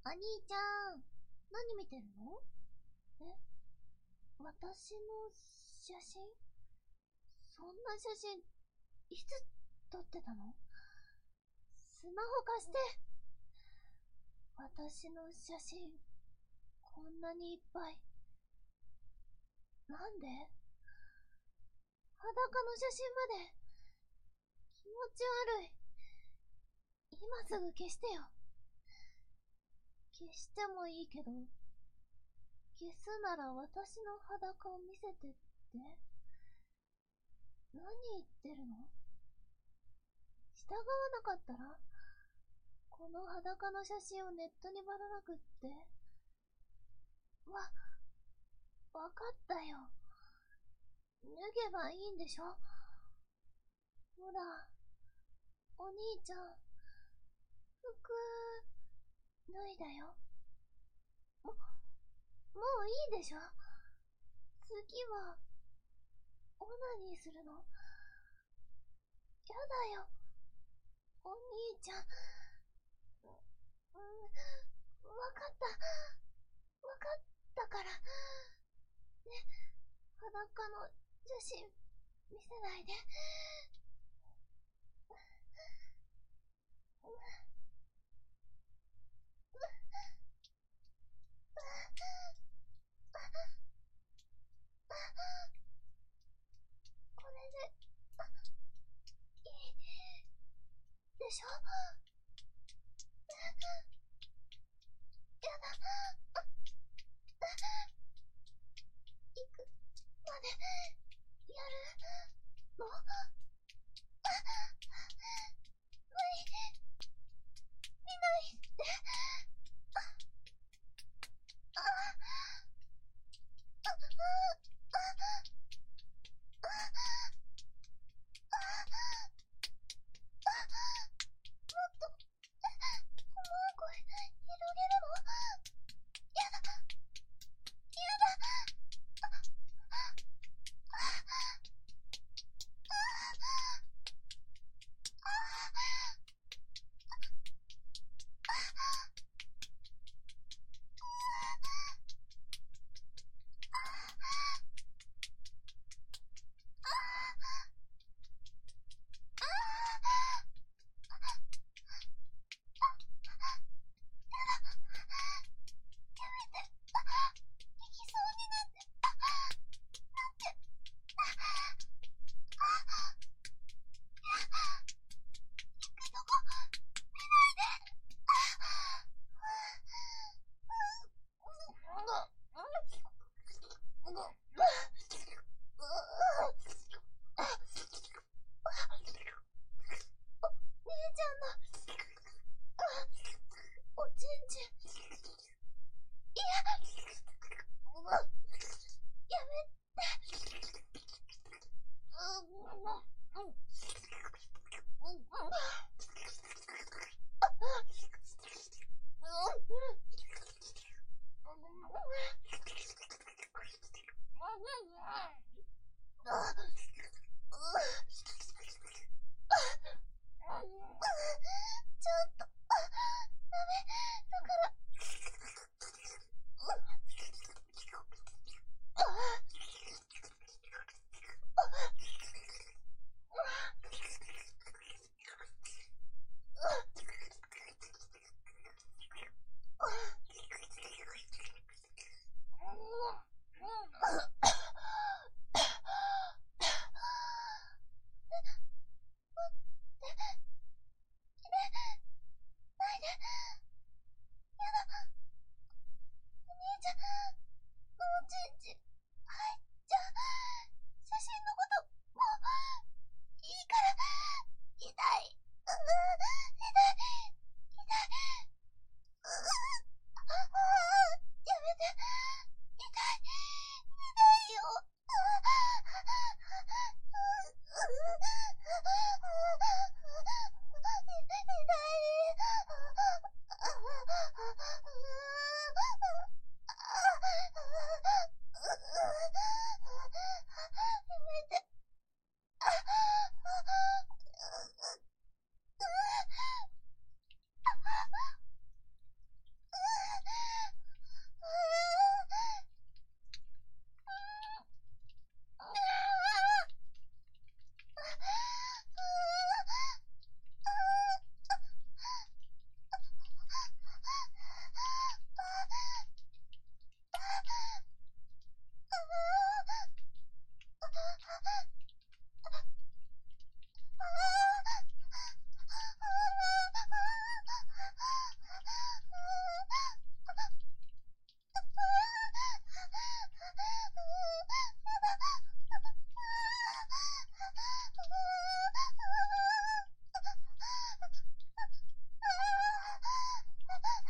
兄ちゃん、何見てるの？え、私の写真？そんな写真、いつ撮ってたの？スマホ貸して。私の写真、こんなにいっぱい。なんで？裸の写真まで。気持ち悪い。今すぐ消してよ。消してもいいけど、消すなら私の裸を見せてって？何言ってるの？従わなかったら、この裸の写真をネットにばらまくって？わかったよ。脱げばいいんでしょ？ほら、お兄ちゃん、服、脱いだよ。もういいでしょ？次は、オナニーするの？やだよ、お兄ちゃん。わかった。わかったから。ね、裸の写真、見せないで。これで、いい、でしょ？やだ。いくまで、やるの？無理。見ないで。声、広げるの？やだ。行きそうになって、行くとこ、見ないで。姉ちゃんの、おちんちん。いや、やめて。ちょっと、ダメだから。ないで。やだ。お兄ちゃんのおちんちん入っちゃう。写真のこと、もう、いいから。痛い。痛い。痛い。やめて。痛い。痛いよ。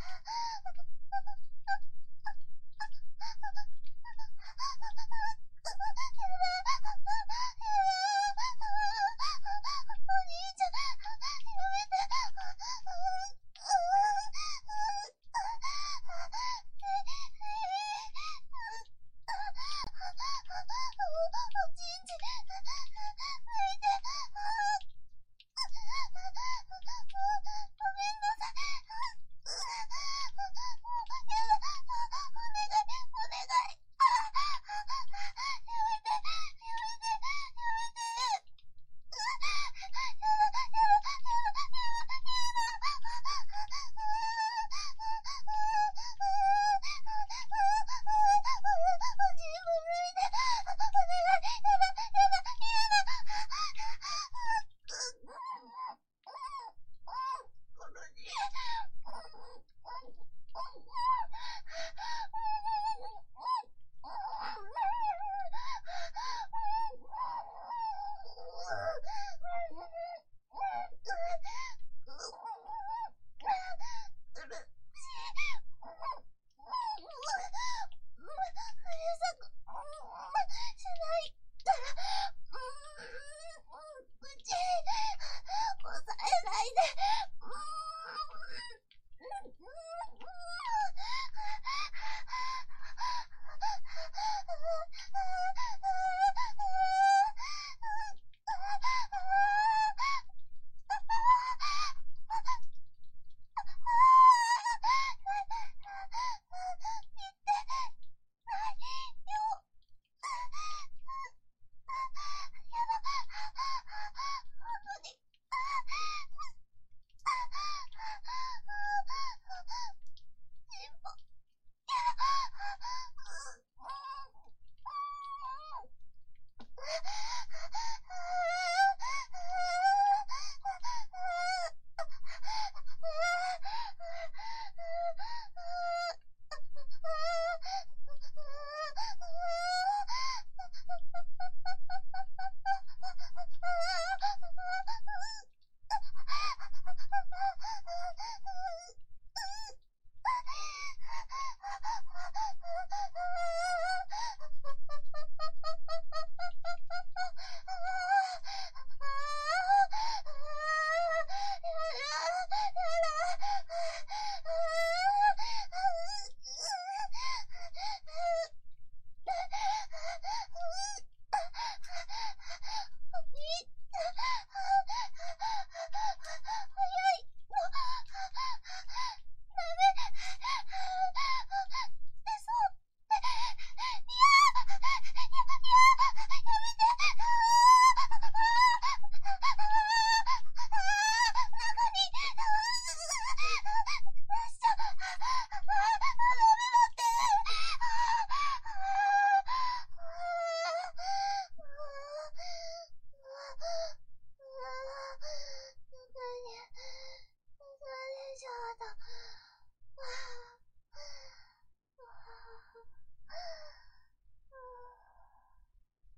お兄ちゃん、や